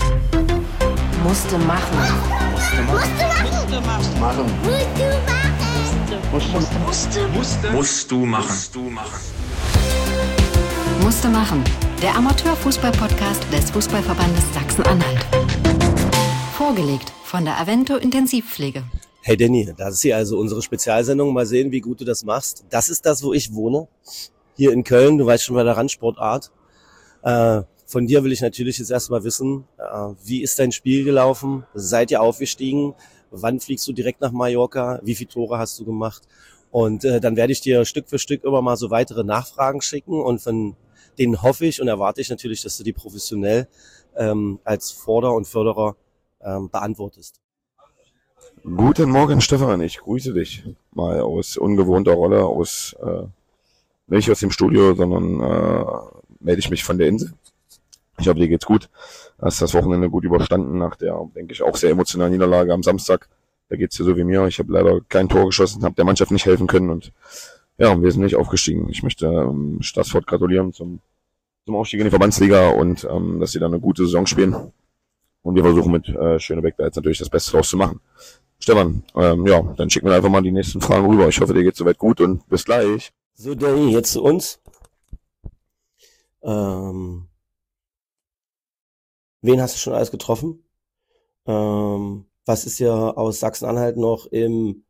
Musste machen. Musst du machen. Musste machen. Der Amateurfußball-Podcast des Fußballverbandes Sachsen-Anhalt. Vorgelegt von der Avento Intensivpflege. Hey Danny, das ist hier also unsere Spezialsendung. Mal sehen, wie gut du das machst. Das ist das, wo ich wohne. Hier in Köln. Du weißt schon bei der Randsportart. Von dir will ich natürlich jetzt erstmal wissen, wie ist dein Spiel gelaufen? Seid ihr aufgestiegen? Wann fliegst du direkt nach Mallorca? Wie viele Tore hast du gemacht? Und dann werde ich dir Stück für Stück immer mal so weitere Nachfragen schicken. Und von denen hoffe ich und erwarte ich natürlich, dass du die professionell als Forder und Förderer beantwortest. Guten Morgen, Stefan. Ich grüße dich mal aus ungewohnter Rolle, nicht aus dem Studio, sondern melde ich mich von der Insel. Ich hoffe, dir geht's gut. Hast das Wochenende gut überstanden nach der, denke ich, auch sehr emotionalen Niederlage am Samstag. Da geht's dir so wie mir. Ich habe leider kein Tor geschossen, habe der Mannschaft nicht helfen können und ja, wir sind nicht aufgestiegen. Ich möchte Stassfurt gratulieren zum Aufstieg in die Verbandsliga und dass sie dann eine gute Saison spielen. Und wir versuchen mit Schönebeck da jetzt natürlich das Beste draus zu machen. Stefan, ja, dann schick mir einfach mal die nächsten Fragen rüber. Ich hoffe, dir geht's soweit gut und bis gleich. So, Danny, jetzt zu uns. Wen hast du schon alles getroffen? Was ist dir aus Sachsen-Anhalt noch im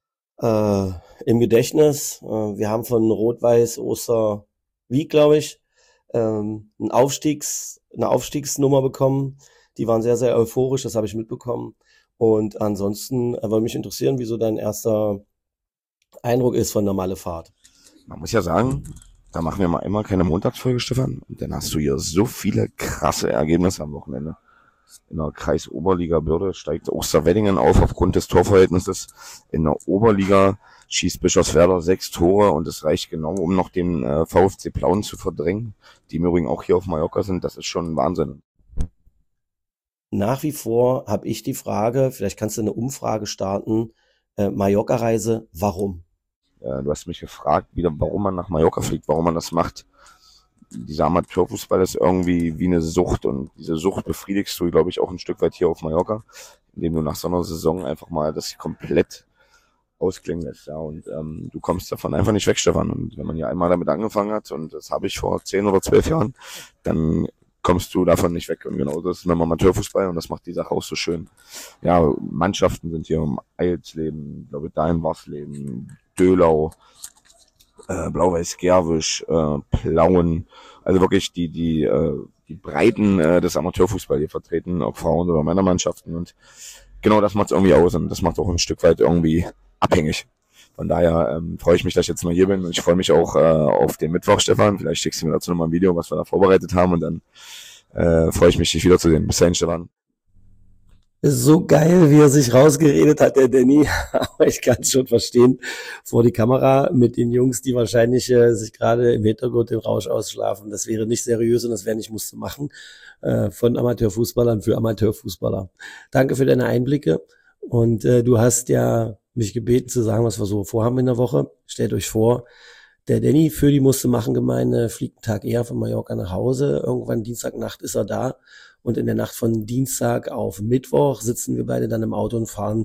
Gedächtnis? Wir haben von Rot-Weiß Osterwieck, glaube ich, eine Aufstiegsnummer bekommen. Die waren sehr, sehr euphorisch, das habe ich mitbekommen. Und ansonsten würde mich interessieren, wie so dein erster Eindruck ist von der Malle-Fahrt. Man muss ja sagen, da machen wir mal immer keine Montagsfolge, Stefan. Und dann hast du hier so viele krasse Ergebnisse am Wochenende. In der Kreisoberliga Bürde steigt Osterweddingen auf aufgrund des Torverhältnisses. In der Oberliga schießt Bischofswerda 6 Tore und es reicht genau, um noch den VfC Plauen zu verdrängen, die im Übrigen auch hier auf Mallorca sind. Das ist schon Wahnsinn. Nach wie vor habe ich die Frage, vielleicht kannst du eine Umfrage starten, Mallorca-Reise, warum? Du hast mich gefragt, warum man nach Mallorca fliegt, warum man das macht. Dieser Amateurfußball ist irgendwie wie eine Sucht und diese Sucht befriedigst du, glaube ich, auch ein Stück weit hier auf Mallorca, indem du nach so einer Saison einfach mal das komplett ausklingen lässt. Ja, und du kommst davon einfach nicht weg, Stefan. Und wenn man ja einmal damit angefangen hat, und das habe ich vor 10 oder 12 Jahren, dann kommst du davon nicht weg. Und genau das ist beim Amateurfußball und das macht die Sache auch so schön. Ja, Mannschaften sind hier um Eilsleben, glaube ich, Dahlen-Warsleben, Dölau, Blau-Weiß Gerwisch, Plauen, also wirklich die Breiten des Amateurfußball hier vertreten, ob Frauen- oder Männermannschaften und genau das macht es irgendwie aus und das macht auch ein Stück weit irgendwie abhängig. Von daher freue ich mich, dass ich jetzt mal hier bin und ich freue mich auch auf den Mittwoch, Stefan. Vielleicht schickst du mir dazu nochmal ein Video, was wir da vorbereitet haben und dann freue ich mich, dich wiederzusehen. Bis dahin, Stefan. So geil, wie er sich rausgeredet hat, der Danny. Aber ich kann es schon verstehen, vor die Kamera mit den Jungs, die wahrscheinlich sich gerade im Hintergrund den Rausch ausschlafen. Das wäre nicht seriös und das wäre nicht musste machen von Amateurfußballern für Amateurfußballer. Danke für deine Einblicke. Und du hast ja mich gebeten zu sagen, was wir so vorhaben in der Woche. Stellt euch vor, der Danny für die Musste-Machen-Gemeinde fliegt einen Tag eher von Mallorca nach Hause. Irgendwann Dienstagnacht ist er da. Und in der Nacht von Dienstag auf Mittwoch sitzen wir beide dann im Auto und fahren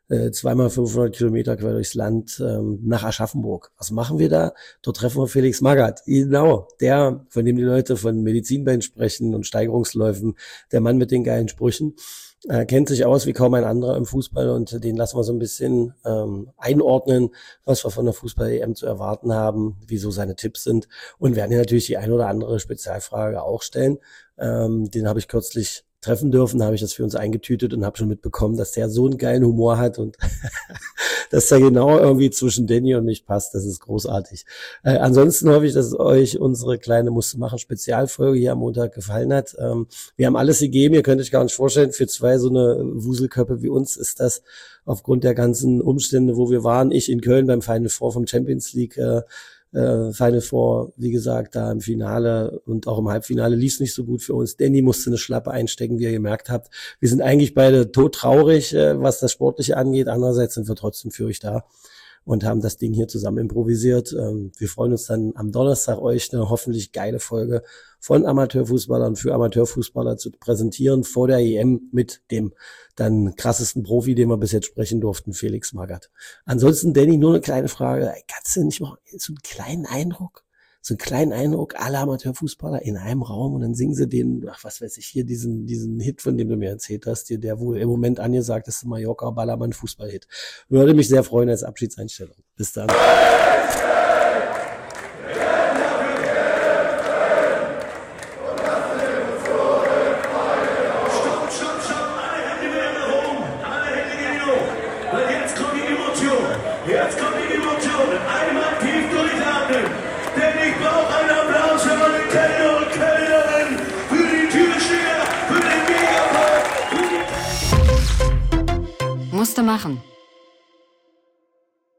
500 Kilometer quer durchs Land nach Aschaffenburg. Was machen wir da? Dort treffen wir Felix Magath. Genau, der, von dem die Leute von Medizinband sprechen und Steigerungsläufen, der Mann mit den geilen Sprüchen. Kennt sich aus wie kaum ein anderer im Fußball und den lassen wir so ein bisschen einordnen, was wir von der Fußball-EM zu erwarten haben, wie so seine Tipps sind und werden hier natürlich die ein oder andere Spezialfrage auch stellen. Den habe ich kürzlich treffen dürfen, habe ich das für uns eingetütet und habe schon mitbekommen, dass der so einen geilen Humor hat und dass der genau irgendwie zwischen Danny und mich passt. Das ist großartig. Ansonsten hoffe ich, dass euch unsere kleine Musste-Machen-Spezialfolge hier am Montag gefallen hat. Wir haben alles gegeben. Ihr könnt euch gar nicht vorstellen, für zwei so eine Wuselköppe wie uns ist das aufgrund der ganzen Umstände, wo wir waren. Ich in Köln beim Final Four vom Champions League Final Four, wie gesagt, da im Finale und auch im Halbfinale lief es nicht so gut für uns. Danny musste eine Schlappe einstecken, wie ihr gemerkt habt. Wir sind eigentlich beide todtraurig, was das Sportliche angeht. Andererseits sind wir trotzdem für euch da. und haben das Ding hier zusammen improvisiert. Wir freuen uns dann am Donnerstag, euch eine hoffentlich geile Folge von Amateurfußballern für Amateurfußballer zu präsentieren vor der EM mit dem dann krassesten Profi, den wir bis jetzt sprechen durften, Felix Magath. Ansonsten, Danny, nur eine kleine Frage. Kannst du nicht mal so einen kleinen Eindruck, alle Amateurfußballer in einem Raum und dann singen sie den, was weiß ich, hier diesen Hit, von dem du mir erzählt hast, der wohl im Moment angesagt ist, Mallorca Ballermann Fußballhit. Würde mich sehr freuen als Abschiedseinstellung. Bis dann.